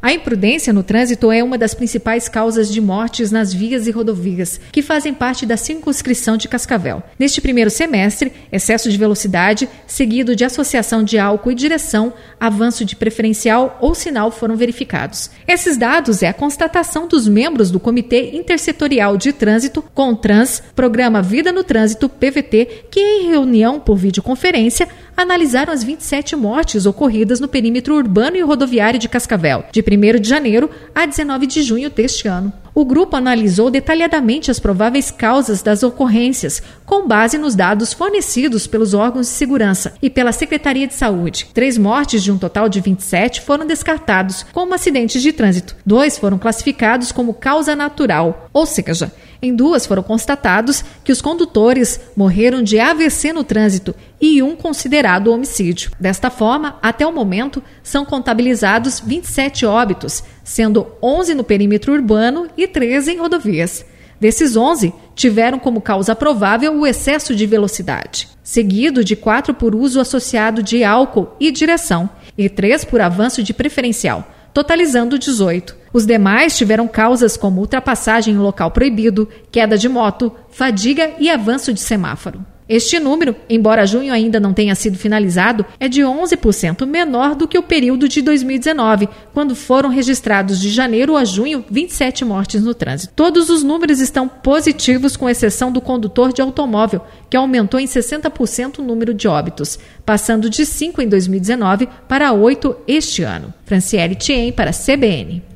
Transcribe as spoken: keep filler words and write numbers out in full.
A imprudência no trânsito é uma das principais causas de mortes nas vias e rodovias, que fazem parte da circunscrição de Cascavel. Neste primeiro semestre, excesso de velocidade, seguido de associação de álcool e direção, avanço de preferencial ou sinal foram verificados. Esses dados é a constatação dos membros do Comitê Intersetorial de Trânsito, CONTRANS, Programa Vida no Trânsito, P V T, que em reunião por videoconferência analisaram as vinte e sete mortes ocorridas no perímetro urbano e rodoviário de Cascavel, de primeiro de janeiro a dezenove de junho deste ano. O grupo analisou detalhadamente as prováveis causas das ocorrências, com base nos dados fornecidos pelos órgãos de segurança e pela Secretaria de Saúde. Três mortes de um total de vinte e sete foram descartados como acidentes de trânsito. Dois foram classificados como causa natural, ou seja, em duas foram constatados que os condutores morreram de A V C no trânsito e um considerado homicídio. Desta forma, até o momento, são contabilizados vinte e sete óbitos, sendo onze no perímetro urbano e treze em rodovias. Desses onze, tiveram como causa provável o excesso de velocidade, seguido de quatro por uso associado de álcool e direção, e três por avanço de preferencial, totalizando dezoito. Os demais tiveram causas como ultrapassagem em local proibido, queda de moto, fadiga e avanço de semáforo. Este número, embora junho ainda não tenha sido finalizado, é de onze por cento menor do que o período de dois mil e dezenove, quando foram registrados de janeiro a junho vinte e sete mortes no trânsito. Todos os números estão positivos, com exceção do condutor de automóvel, que aumentou em sessenta por cento o número de óbitos, passando de cinco em dois mil e dezenove para oito este ano. Franciele Thiem para a C B N.